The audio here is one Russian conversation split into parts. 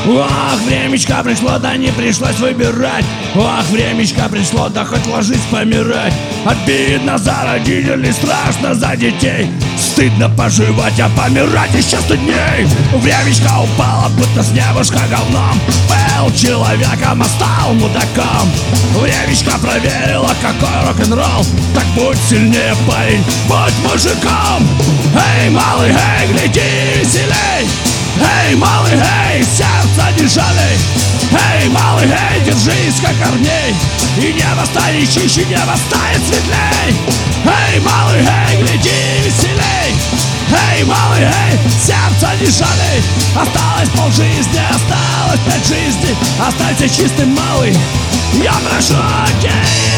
Ах, времечко пришло, да не пришлось выбирать. Ах, времечко пришло, да хоть ложись помирать. Обидно за родителей, страшно за детей. Стыдно поживать, а помирать еще стыдней. Времечко упало, будто с небушка говном. Был человеком, а стал мудаком. Времечко проверила, какой рок-н-ролл. Так будь сильнее, парень, будь мужиком. Эй, малый, эй, гляди веселей. Эй, малый, эй, сердце не жалей. Эй, малый, эй, держись как корней. И небо станет чище, небо станет светлей. Эй, малый, эй, гляди веселей. Эй, малый, эй, сердце не жалей. Осталось полжизни, осталось 5 жизней. Останься чистым, малый, я прошу, окей.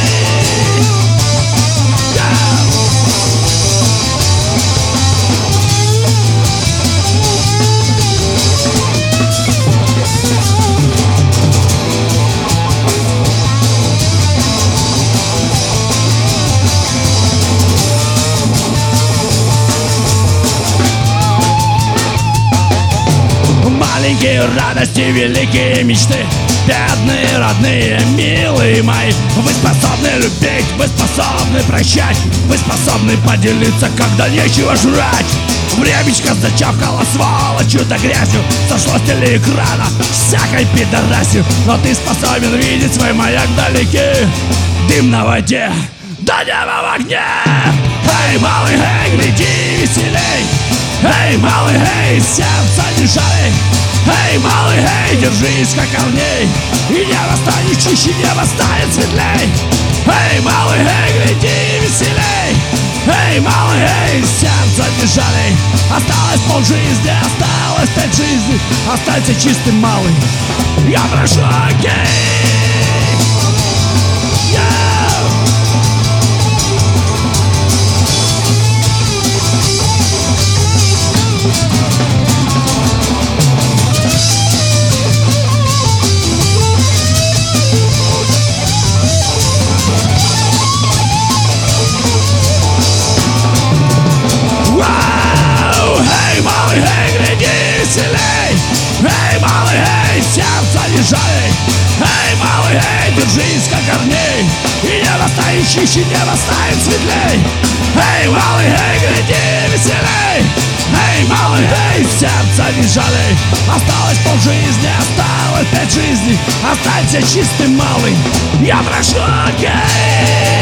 Маленькие радости, великие мечты. Бедные, родные, милые мои. Вы способны любить, вы способны прощать. Вы способны поделиться, когда нечего жрать. Времечко зачавкало сволочью да грязью. Сошло с телеэкрана всякой пидорасью. Но ты способен видеть свой маяк вдалеке. Дым на воде, да небо в огне. Эй, малый, эй, гляди веселей. Эй, малый, эй, сердце не жалей. Эй, малый, эй, держись как корней. И небо станет чище, небо станет светлей. Эй, малый, эй, гляди веселей. Эй, малый, эй, сердце не жалей. Осталось полжизни, осталось 5 жизней. Останься чистым, малый, я прошу, окей. Эй, малый, эй, сердце не жалей. Эй, малый, эй, держись как корней. И небо станет чище, небо станет светлей. Эй, малый, эй, гляди веселей. Эй, малый, эй, сердце не жалей. Осталось полжизни, осталось 5 жизней. Останься чистым, малый, я прошу, окей.